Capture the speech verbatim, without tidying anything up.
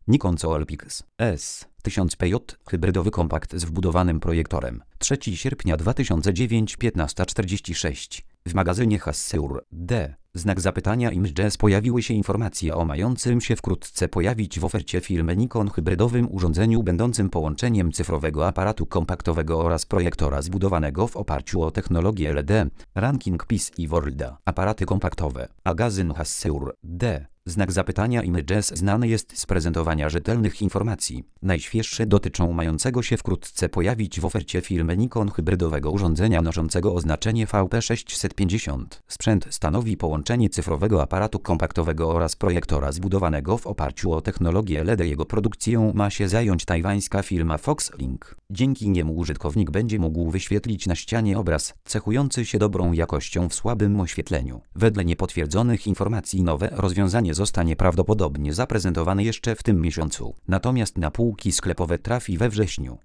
Nikon Coolpix S tysiąc P J hybrydowy kompakt z wbudowanym projektorem. trzeciego sierpnia dwa tysiące dziewięć, piętnasta czterdzieści sześć. W magazynie Hasseur D. Znak zapytania Images pojawiły się informacje o mającym się wkrótce pojawić w ofercie firmy Nikon hybrydowym urządzeniu będącym połączeniem cyfrowego aparatu kompaktowego oraz projektora zbudowanego w oparciu o technologię L E D. Ranking P C i Worlda. Aparaty kompaktowe. Magazyn Hasseur D. Znak zapytania Images znany jest z prezentowania rzetelnych informacji. Najświeższe dotyczą mającego się wkrótce pojawić w ofercie firmy Nikon hybrydowego urządzenia noszącego oznaczenie V P sześćset pięćdziesiąt. Sprzęt stanowi połączenie cyfrowego aparatu kompaktowego oraz projektora zbudowanego w oparciu o technologię L E D. Jego produkcją ma się zająć tajwańska firma Foxlink. Dzięki niemu użytkownik będzie mógł wyświetlić na ścianie obraz cechujący się dobrą jakością w słabym oświetleniu. Wedle niepotwierdzonych informacji nowe rozwiązanie zostanie prawdopodobnie zaprezentowane jeszcze w tym miesiącu, natomiast na półki sklepowe trafi we wrześniu.